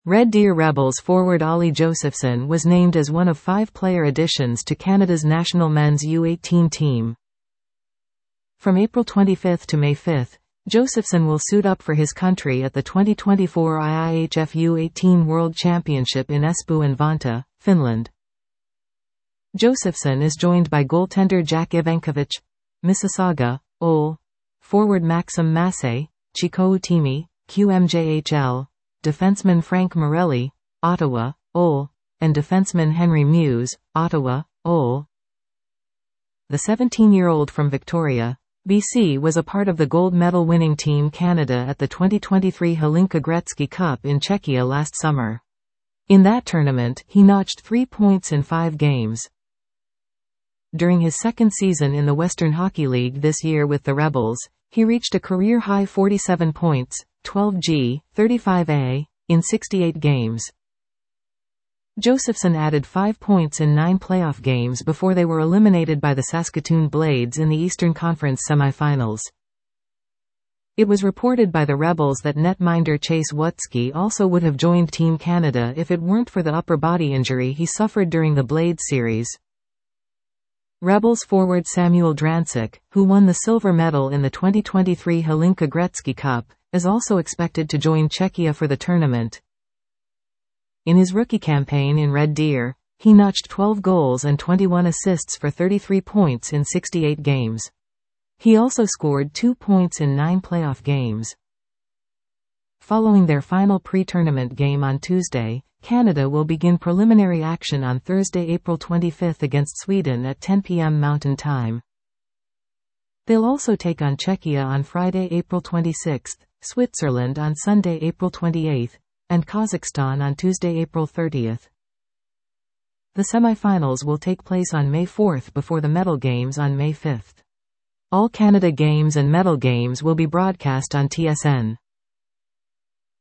Red Deer Rebels forward Ollie Josephson was named as one of 5 player additions to Canada's national men's U18 team. From April 25 to May 5, Josephson will suit up for his country at the 2024 IIHF U18 World Championship in Espoo and Vantaa, Finland. Josephson is joined by goaltender Jack Ivankovic, Mississauga, OL, forward Maxim Massé, Chicoutimi, QMJHL, defenseman Frank Morelli, Ottawa, OL, and defenseman Henry Muse, Ottawa, OL. The 17-year-old from Victoria, BC was a part of the gold medal winning Team Canada at the 2023 Hlinka Gretzky Cup in Czechia last summer. In that tournament, he notched 3 points in 5 games. During his second season in the Western Hockey League this year with the Rebels, he reached a career-high 47 points, 12 35 in 68 games. Josephson added 5 points in 9 playoff games before they were eliminated by the Saskatoon Blades in the Eastern Conference semifinals. It was reported by the Rebels that netminder Chase Wutsky also would have joined Team Canada if it weren't for the upper body injury he suffered during the Blades series. Rebels forward Samuel Dransek, who won the silver medal in the 2023 Hlinka Gretzky Cup, is also expected to join Czechia for the tournament. In his rookie campaign in Red Deer, he notched 12 goals and 21 assists for 33 points in 68 games. He also scored 2 points in 9 playoff games. Following their final pre-tournament game on Tuesday, Canada will begin preliminary action on Thursday, April 25 against Sweden at 10 p.m. Mountain Time. They'll also take on Czechia on Friday, April 26, Switzerland on Sunday, April 28, and Kazakhstan on Tuesday, April 30. The semifinals will take place on May 4 before the medal games on May 5. All Canada games and medal games will be broadcast on TSN.